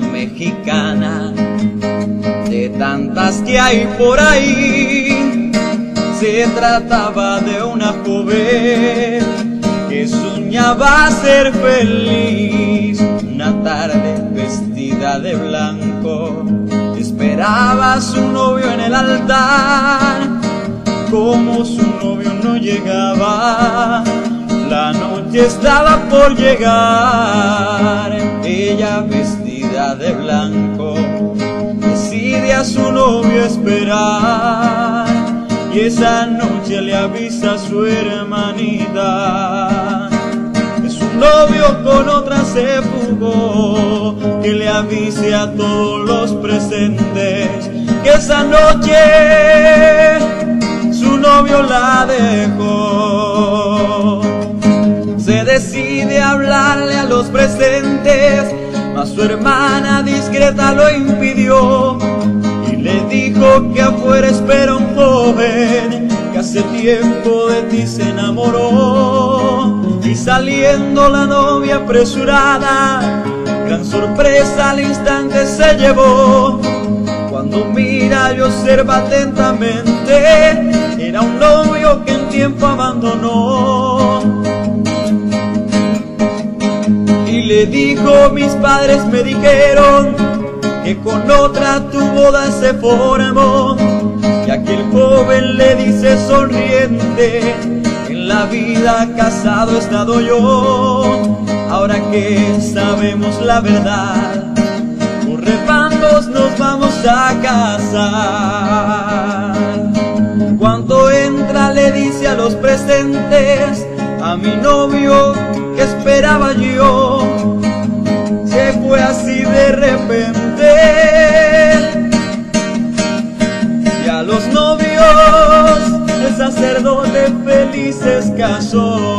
mexicana, de tantas que hay por ahí. Se trataba de una joven que soñaba ser feliz. Una tarde vestida de blanco esperaba a su novio en el altar. Como su novio no llegaba, la noche estaba por llegar. Ella vestida de blanco decide a su novio esperar, y esa noche le avisa a su hermanita que su novio con otra se fugó. Que le avise a todos los presentes que esa noche su novio la dejó. Se decide a hablarle a los presentes, mas su hermana discreta lo impidió y le dijo que afuera espera un joven que hace tiempo de ti se enamoró. Y saliendo la novia apresurada, gran sorpresa al instante se llevó. Cuando mira y observa atentamente, era un novio que en tiempo abandonó. Y le dijo: mis padres me dijeron que con otra tu boda se formó. Y aquel joven le dice sonriente: en la vida casado he estado yo. Ahora que sabemos la verdad, por repandos nos vamos a casar. Cuando entra le dice a los presentes: a mi novio que esperaba yo, se fue así de repente. Y a los novios el sacerdote felices casó.